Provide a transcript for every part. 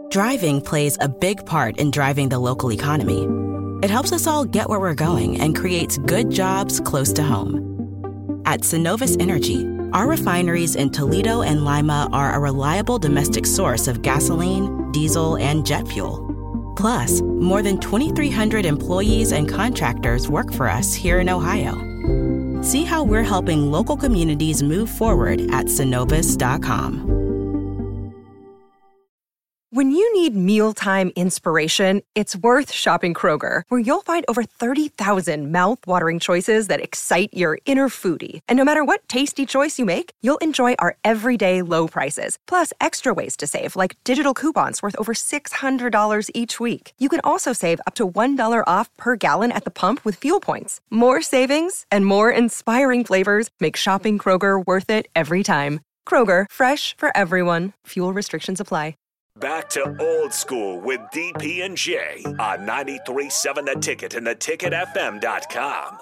Driving plays a big part in driving the local economy. It helps us all get where we're going and creates good jobs close to home. At Synovus Energy, our refineries in Toledo and Lima are a reliable domestic source of gasoline, diesel, and jet fuel. Plus, more than 2,300 employees and contractors work for us here in Ohio. See how we're helping local communities move forward at Synovus.com. When you need mealtime inspiration, it's worth shopping Kroger, where you'll find over 30,000 mouth-watering choices that excite your inner foodie. And no matter what tasty choice you make, you'll enjoy our everyday low prices, plus extra ways to save, like digital coupons worth over $600 each week. You can also save up to $1 off per gallon at the pump with fuel points. More savings and more inspiring flavors make shopping Kroger worth it every time. Kroger, fresh for everyone. Fuel restrictions apply. Back to old school with DP and J on 93.7 The Ticket and theticketfm.com.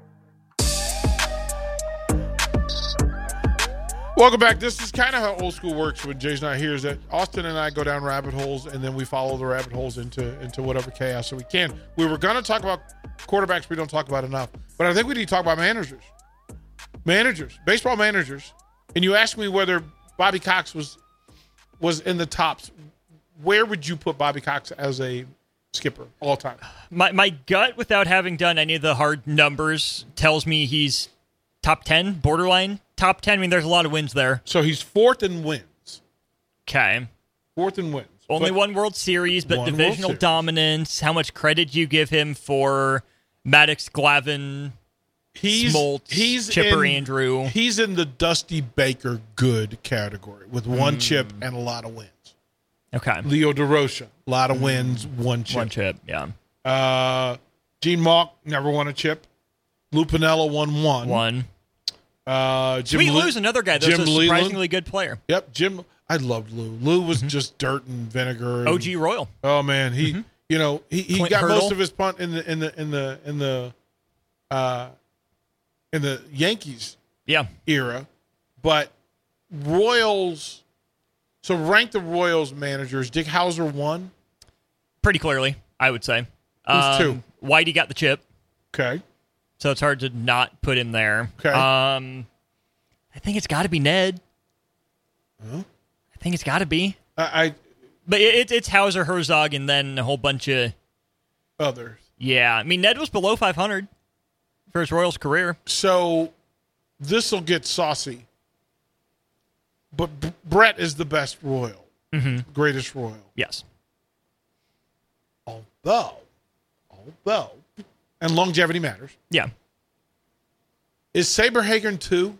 Welcome back. This is kind of how old school works when Jay's not here, is that Austin and I go down rabbit holes and then we follow the rabbit holes into whatever chaos that we can. We were going to talk about quarterbacks we don't talk about enough, but I think we need to talk about managers. Baseball managers. And you asked me whether Bobby Cox was in the tops. Where would you put Bobby Cox as a skipper all time? My gut, without having done any of the hard numbers, tells me he's top 10, borderline top 10. I mean, there's a lot of wins there. So he's fourth in wins. Okay. Fourth in wins. Only one World Series, but divisional dominance. How much credit do you give him for Maddox, Glavine, Smoltz, Chipper Andrew? He's in the Dusty Baker good category with one chip and a lot of wins. Okay. Leo DeRocha, a lot of wins, one chip. One chip, yeah. Gene Mauch never won a chip. Lou Piniella won one. Sweet Lou's another guy that's a surprisingly good player. Yep, Jim. I loved Lou. Lou was just dirt and vinegar. And, OG Royal. Oh man, he got most of his punt in the Yankees era, but Royals. So rank the Royals managers. Dick Hauser won pretty clearly, I would say. Who's two? Whitey got the chip. Okay. So it's hard to not put him there. Okay. I think it's got to be Ned. Huh? I think it's got to be. But it's Hauser, Herzog, and then a whole bunch of others. Yeah, I mean Ned was below 500 for his Royals career. So this will get saucy. But Brett is the best Royal, greatest Royal. Yes. Although, and longevity matters. Yeah. Is Saberhagen 2?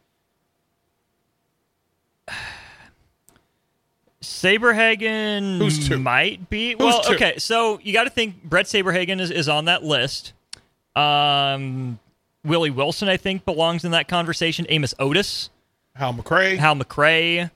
Saberhagen Who's 2? Might be. Who's Well, 2? okay, so you got to think Brett Saberhagen is on that list. Willie Wilson, I think, belongs in that conversation. Amos Otis. Hal McRae.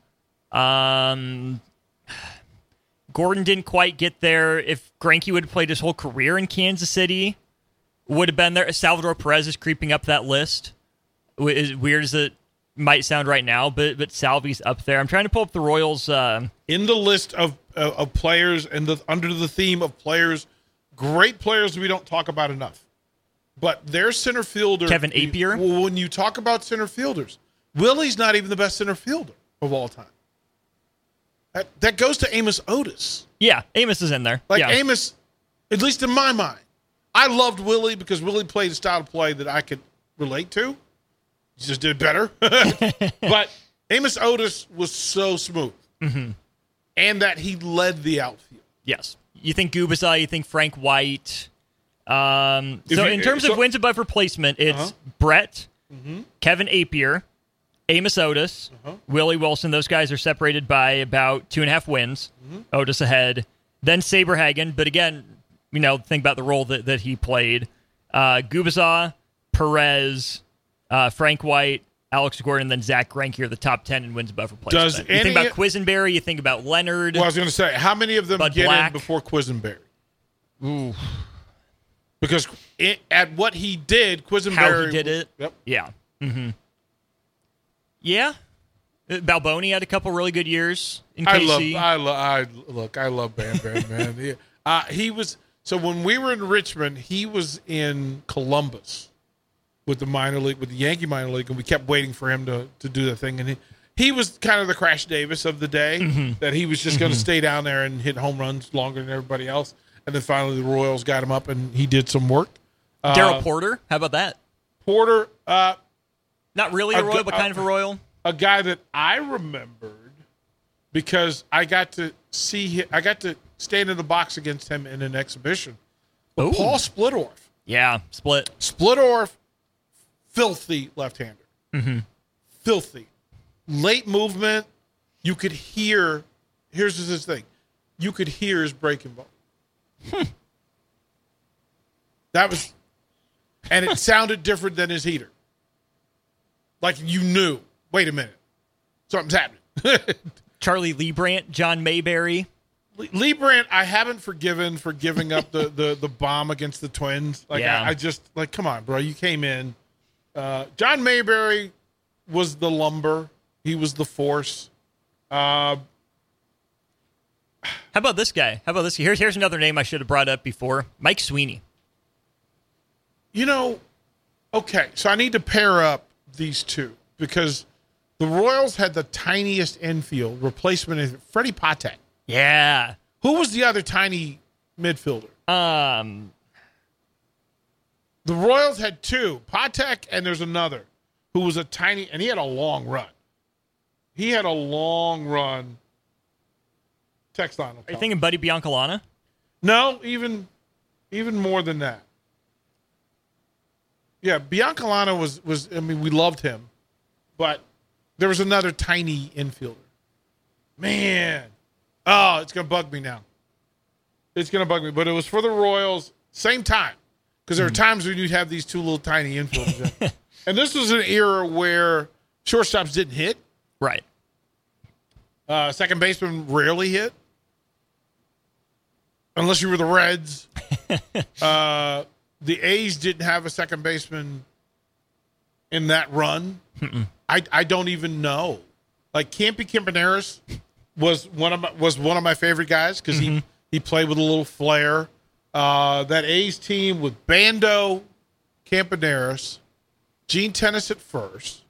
Gordon didn't quite get there. If Greinke would have played his whole career in Kansas City, would have been there. Salvador Perez is creeping up that list. As weird as it might sound right now, but Salvy's up there. I'm trying to pull up the Royals. In the list of players and under the theme of players, great players we don't talk about enough. But their center fielder. Kevin Appier. When you talk about center fielders, Willie's not even the best center fielder of all time. That goes to Amos Otis. Yeah, Amos is in there. Amos, at least in my mind, I loved Willie because Willie played a style of play that I could relate to. He just did better. But Amos Otis was so smooth. Mm-hmm. And that he led the outfield. Yes. You think Gubicza, you think Frank White. In terms of wins above replacement, it's Brett, Kevin Appier, Amos Otis, Willie Wilson. Those guys are separated by about 2.5 wins. Otis ahead. Then Saberhagen. But again, think about the role that he played. Gubicza, Perez, Frank White, Alex Gordon, then Zach Greinke are the top 10 in wins above replacement. You think about Quisenberry, you think about Leonard. Well, I was going to say, how many of them Bud get Black. in before Quisenberry? Ooh. Because at what he did, Quisenberry... How he did it? Yep. Yeah. Mm-hmm. Yeah. Balboni had a couple really good years in KC. look, I love Bam Bam, man. He was so when we were in Richmond, he was in Columbus with the minor league, with the Yankee minor league, and we kept waiting for him to do the thing. And he was kind of the Crash Davis of the day, that he was just going to stay down there and hit home runs longer than everybody else. And then finally the Royals got him up, and he did some work. Darryl Porter, how about that? Porter, not really a Royal, but kind of a Royal. A guy that I remembered because I got to see him. I got to stand in the box against him in an exhibition. But Paul Splittorff. Yeah, Splittorff, filthy left-hander. Filthy. Late movement. You could hear. Here's his thing. You could hear his breaking ball. That was, and it sounded different than his heater. Like you knew. Wait a minute, something's happening. Charlie Leibrandt, John Mayberry. Leibrandt, I haven't forgiven for giving up the bomb against the Twins. Like I just like, come on, bro, you came in. John Mayberry was the lumber. He was the force. How about this guy? Here's another name I should have brought up before. Mike Sweeney. You know, okay, so I need to pair up these two because the Royals had the tiniest infield replacement is Freddie Patek. Yeah. Who was the other tiny midfielder? The Royals had two, Patek, and there's another who was a tiny, and he had a long run. Text line. Are you thinking Buddy Biancalana? No, even more than that. Yeah, Biancalana was. I mean, we loved him, but there was another tiny infielder. Man, it's gonna bug me now. It's gonna bug me, but it was for the Royals. Same time, because there were times when you'd have these two little tiny infielders, and this was an era where shortstops didn't hit. Right. Second baseman rarely hit, unless you were the Reds. The A's didn't have a second baseman in that run. I don't even know. Like Campy Campaneris was one of my favorite guys because he played with a little flair. That A's team with Bando, Campaneris, Gene Tennis at first,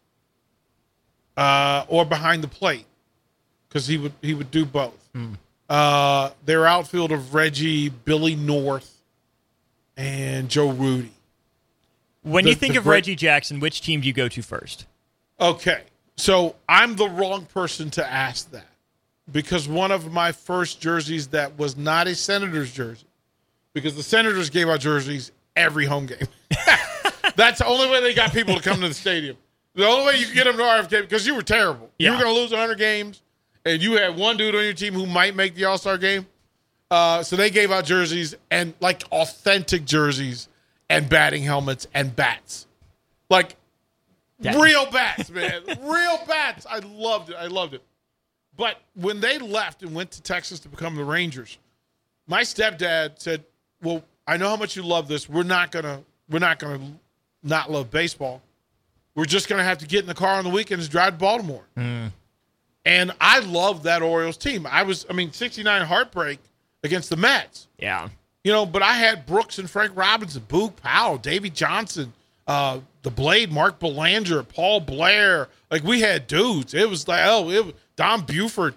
or behind the plate because he would do both. Their outfield of Reggie, Billy North, and Joe Rudy. When you think of Reggie Jackson, which team do you go to first? Okay, so I'm the wrong person to ask that because one of my first jerseys that was not a Senators jersey, because the Senators gave out jerseys every home game. That's the only way they got people to come to the stadium. The only way you could get them to RFK, because you were terrible. Yeah. You were going to lose 100 games, and you had one dude on your team who might make the All-Star game. So they gave out jerseys and like authentic jerseys and batting helmets and bats. Like real bats, man. Real bats. I loved it. But when they left and went to Texas to become the Rangers, my stepdad said, well, I know how much you love this. We're not gonna not love baseball. We're just gonna have to get in the car on the weekends and drive to Baltimore. And I loved that Orioles team. 69 heartbreak against the Mets. Yeah. You know, but I had Brooks and Frank Robinson, Boog Powell, Davey Johnson, the Blade, Mark Belanger, Paul Blair. Like, we had dudes. It was like, it was Don Buford,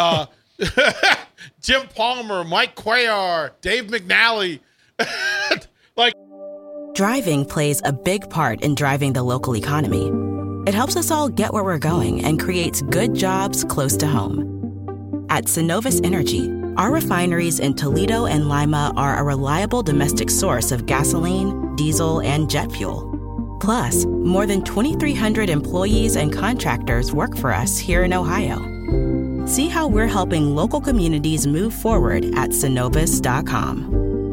Jim Palmer, Mike Cuellar, Dave McNally. Driving plays a big part in driving the local economy. It helps us all get where we're going and creates good jobs close to home. At Synovus Energy, our refineries in Toledo and Lima are a reliable domestic source of gasoline, diesel, and jet fuel. Plus, more than 2,300 employees and contractors work for us here in Ohio. See how we're helping local communities move forward at Synovus.com.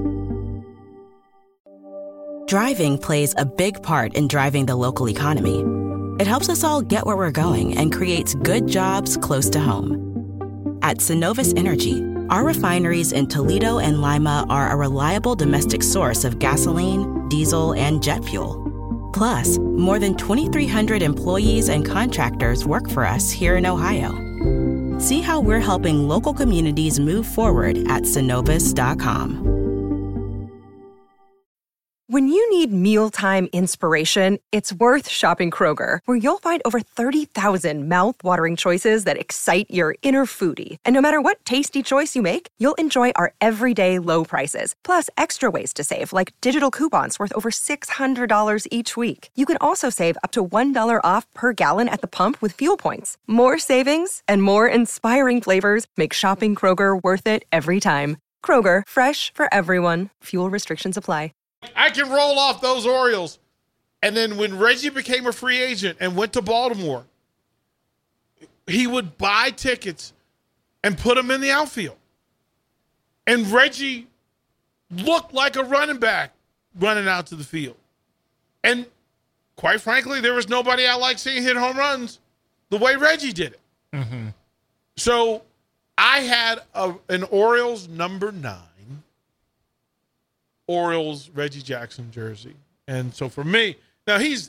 Driving plays a big part in driving the local economy. It helps us all get where we're going and creates good jobs close to home. At Synovus Energy, our refineries in Toledo and Lima are a reliable domestic source of gasoline, diesel, and jet fuel. Plus, more than 2,300 employees and contractors work for us here in Ohio. See how we're helping local communities move forward at Synovus.com. When you need mealtime inspiration, it's worth shopping Kroger, where you'll find over 30,000 mouth-watering choices that excite your inner foodie. And no matter what tasty choice you make, you'll enjoy our everyday low prices, plus extra ways to save, like digital coupons worth over $600 each week. You can also save up to $1 off per gallon at the pump with fuel points. More savings and more inspiring flavors make shopping Kroger worth it every time. Kroger, fresh for everyone. Fuel restrictions apply. I can roll off those Orioles. And then when Reggie became a free agent and went to Baltimore, he would buy tickets and put them in the outfield. And Reggie looked like a running back running out to the field. And quite frankly, there was nobody I liked seeing hit home runs the way Reggie did it. Mm-hmm. So I had an Orioles number 9. Orioles Reggie Jackson jersey. And so for me, now he's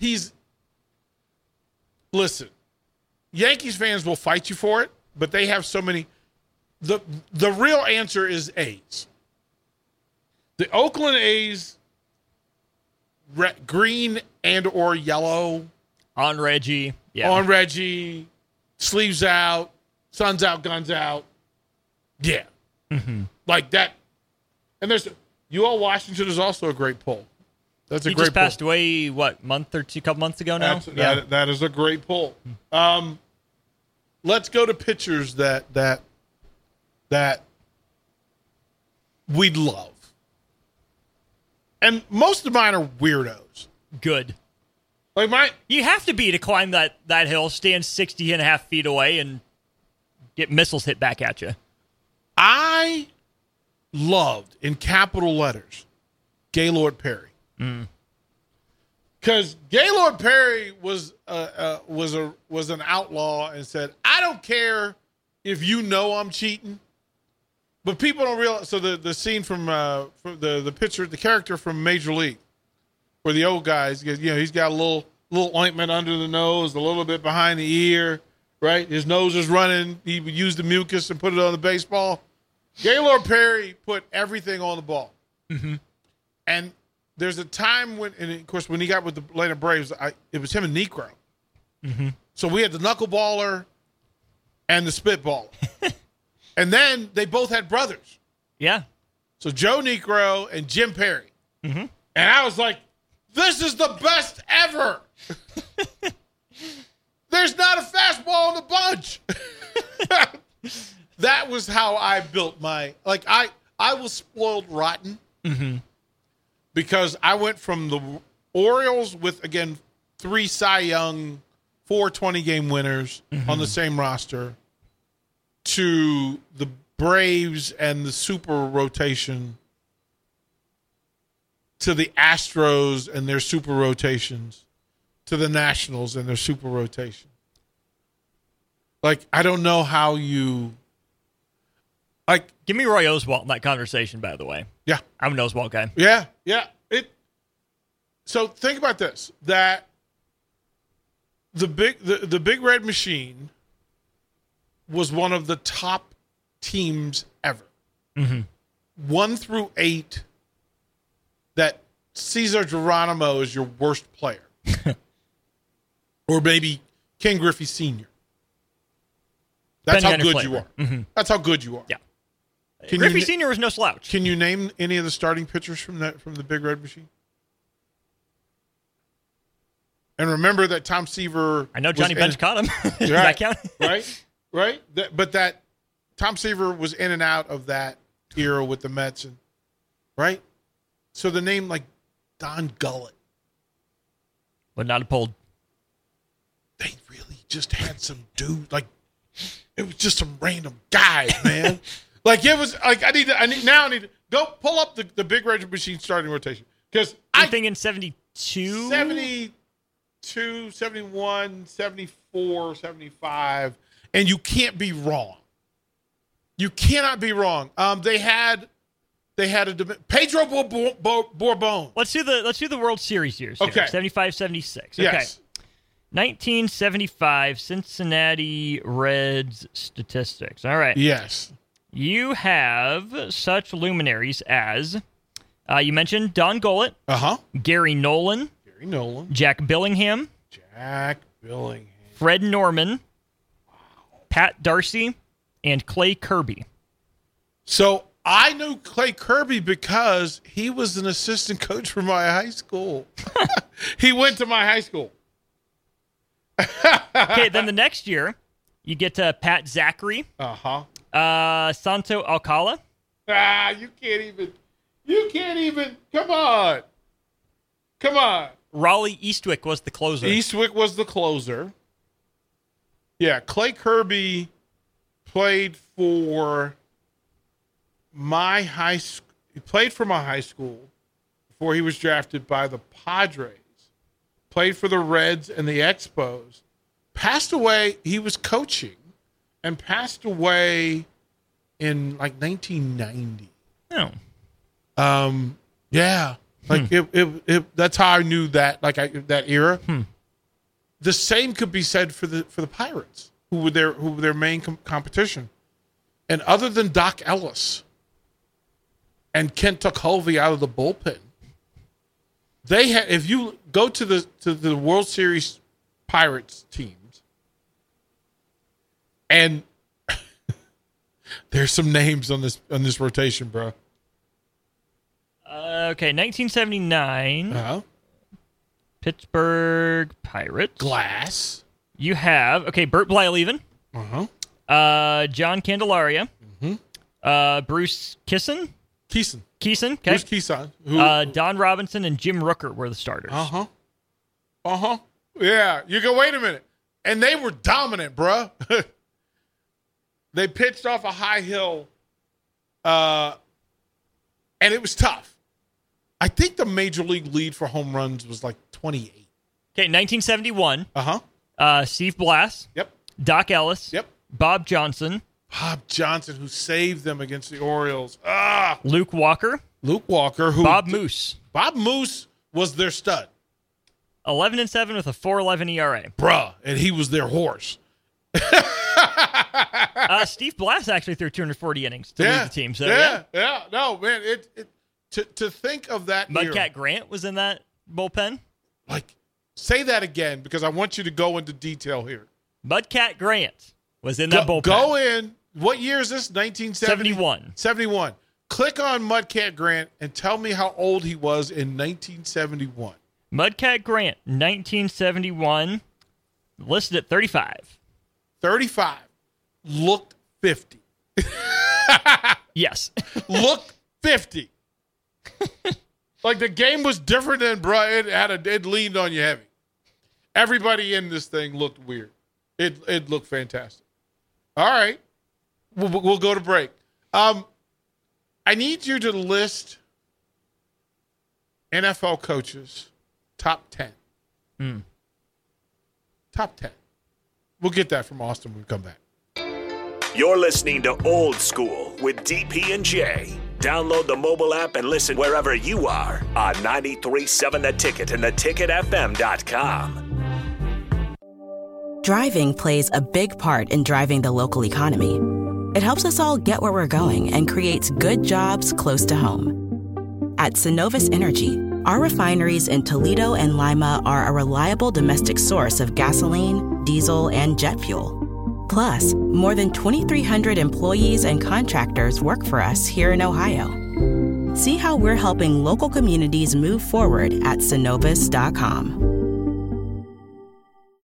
listen, Yankees fans will fight you for it, but they have so many. The real answer is A's. The Oakland A's, green and or yellow. On Reggie. Yeah. On Reggie. Sleeves out. Sun's out, guns out. Yeah. Mm-hmm. Like that. And there's UL Washington is also a great pull. That's a great pull. He just passed away, what, couple months ago now? That is a great pull. Let's go to pitchers that we'd love. And most of mine are weirdos. Good. Like you have to be to climb that hill, stand 60.5 feet away, and get missiles hit back at you. I loved, in capital letters, Gaylord Perry. Because Gaylord Perry was an outlaw and said, I don't care if you know I'm cheating. But people don't realize. So the scene from the picture, the character from Major League, where the old guys, he's got a little ointment under the nose, a little bit behind the ear, right? His nose is running. He would use the mucus and put it on the baseball. Gaylord Perry put everything on the ball. Mm-hmm. And there's a time when he got with the Atlanta Braves, it was him and Necro. Mm-hmm. So we had the knuckleballer and the spitballer. And then they both had brothers. Yeah. So Joe Necro and Jim Perry. Mm-hmm. And I was like, this is the best ever. There's not a fastball in the bunch. That was how I built I was spoiled rotten. Mm-hmm. Because I went from the Orioles with, again, 3 Cy Young, 4 20-game winners on the same roster, to the Braves and the super rotation, to the Astros and their super rotations, to the Nationals and their super rotation. Like, I don't know how you... Like, give me Roy Oswalt in that conversation, by the way. Yeah. I'm an Oswalt guy. Yeah. So think about this, that the Big Red Machine was one of the top teams ever. Mm-hmm. 1 through 8, that Cesar Geronimo is your worst player. Or maybe Ken Griffey Sr. That's how good you are. Mm-hmm. That's how good you are. Yeah. Griffey Sr. was no slouch. Can you name any of the starting pitchers from the Big Red Machine? And remember that Tom Seaver... I know Johnny Bench caught him. Does that count? Right? But that Tom Seaver was in and out of that era with the Mets. Right? So the name like Don Gullett. Would not have pulled. They really just had some dude. Like, it was just some random guys, man. Like, it was like, I need to go pull up the Big Red Machine starting rotation. Because I think in 72? 72, 71, 74, 75. And you can't be wrong. You cannot be wrong. They had Pedro Bourbon. Let's do the World Series years. Okay. 75, 76. Okay. Yes. 1975 Cincinnati Reds statistics. All right. Yes. You have such luminaries as, you mentioned Don Gollett. Uh-huh. Gary Nolan. Jack Billingham. Fred Norman. Pat Darcy. And Clay Kirby. So I knew Clay Kirby because he was an assistant coach for my high school. He went to my high school. Okay, then the next year, you get to Pat Zachary. Uh-huh. Santo Alcala. You can't even. Come on. Raleigh Eastwick was the closer. Yeah, Clay Kirby played for my high school. He played for my high school before he was drafted by the Padres. Played for the Reds and the Expos. Passed away. He was coaching and passed away in like 1990. Oh. Yeah. Like it that's how I knew that, like that era. The same could be said for the Pirates, who were their main competition. And other than Doc Ellis and Kent Tuchovy out of the bullpen, they had. If you go to the World Series Pirates teams, and there's some names on this rotation, bro. Okay, 1979. Uh-huh. Pittsburgh Pirates. Glass. You have Bert Blyleven. Uh-huh. John Candelaria. Mm-hmm. Bruce Keeson. Okay. Bruce Keeson. Don Robinson and Jim Rooker were the starters. Yeah. You go, wait a minute. And they were dominant, bruh. They pitched off a high hill, and it was tough. I think the major league lead for home runs was like 28. Okay, 1971. Uh-huh. Steve Blass. Yep. Doc Ellis. Yep. Bob Johnson, who saved them against the Orioles. Luke Walker. Who? Bob Moose. Bob Moose was their stud. 11-7 with a 4.11 ERA. Bruh, and he was their horse. Steve Blass actually threw 240 innings to lead the team. So yeah. No, man, to think of that Mudcat era, Grant was in that bullpen? Like, say that again, because I want you to go into detail here. Mudcat Grant was in that bullpen. Go in. What year is this? 1971. 71. Click on Mudcat Grant and tell me how old he was in 1971. Mudcat Grant, 1971, listed at 35. 35. Looked 50. Yes. Looked 50. Like the game was different than, bro. It leaned on you heavy. Everybody in this thing looked weird. It looked fantastic. All right. We'll go to break. I need you to list NFL coaches top 10. Top 10. We'll get that from Austin when we come back. You're listening to Old School with DP and J. Download the mobile app and listen wherever you are on 93.7 The Ticket and theticketfm.com. Driving plays a big part in driving the local economy. It helps us all get where we're going and creates good jobs close to home. At Synovus Energy, our refineries in Toledo and Lima are a reliable domestic source of gasoline, diesel, and jet fuel. Plus, more than 2,300 employees and contractors work for us here in Ohio. See how we're helping local communities move forward at Synovus.com.